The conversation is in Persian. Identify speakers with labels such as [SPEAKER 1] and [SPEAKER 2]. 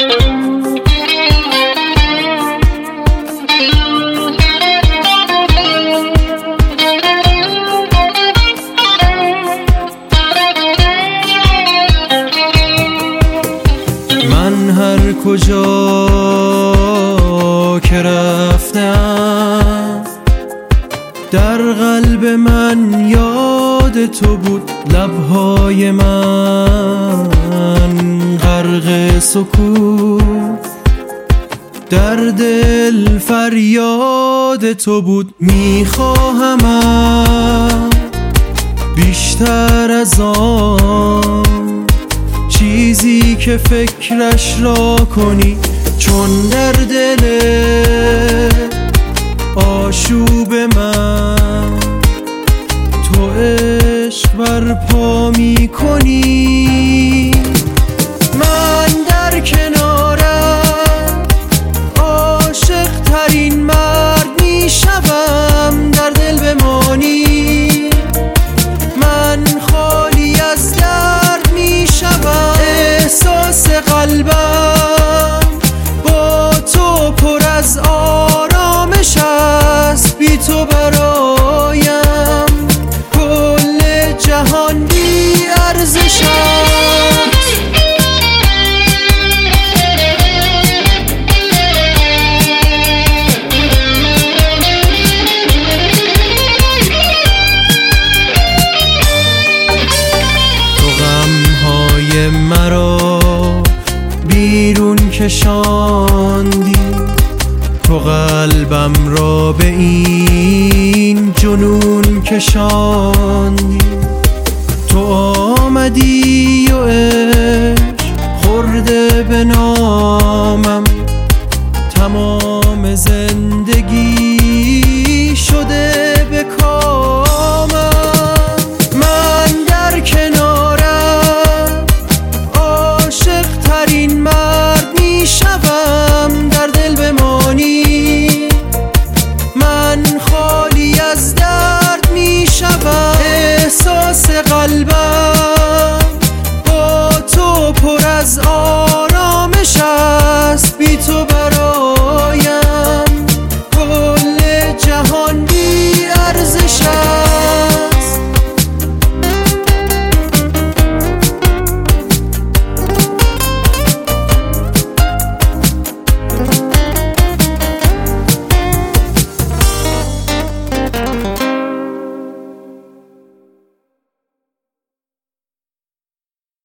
[SPEAKER 1] من هر کجا که رفتم در قلب من یاد تو بود، لبهای من غرق سکوت، در دل فریاد تو بود. میخواهم بیشتر از آن چیزی که فکرش را کنی، چون در دل آشوب من تو عشق برپا می کنی. من در کنارم عاشق ترین مرد می شوم، در دل بمانی من خالی از درد می شوم. احساس قلبم با تو پر از آرامش است، بی تو برایم کل جهان بی ارزش است. تو غمهای مرا بیرون کشاندی، تو قلبم را به این جنون کشاندی. تو آمدی و عشق خورده به نامم، تمام زندگی شده به کامم. من در کنارم عاشق ترین مرد می شوم، در دل بمانی من خالی از درد می شوم. احساس قلبم با تو پر از آرامش است،